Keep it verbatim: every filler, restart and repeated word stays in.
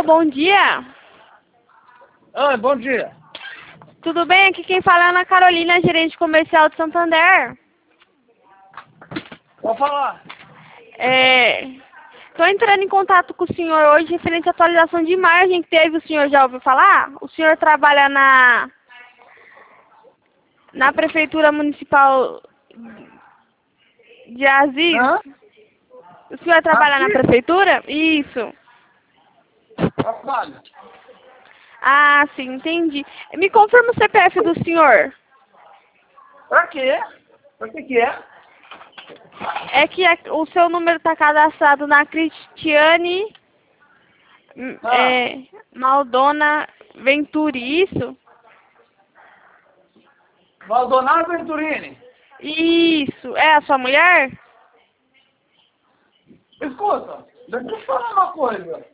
Alô, bom dia. Oi, bom dia. Tudo bem? Aqui quem fala é Ana Carolina, gerente comercial de Santander. Pode falar. Estou entrando em contato com o senhor hoje referente à atualização de margem que teve. O senhor já ouviu falar? O senhor trabalha na, na Prefeitura Municipal de Aziz? Hã? O senhor trabalha na Aqui? Prefeitura? Isso. Trabalho. Ah, sim, entendi. Me confirma o C P F do senhor. Pra quê? Pra que que é? É que a- o seu número está cadastrado na Cristiane hum, Ah. é, Maldona Venturi, isso? Maldonado Venturini. Isso. É a sua mulher? Escuta, deixa eu te falar uma coisa.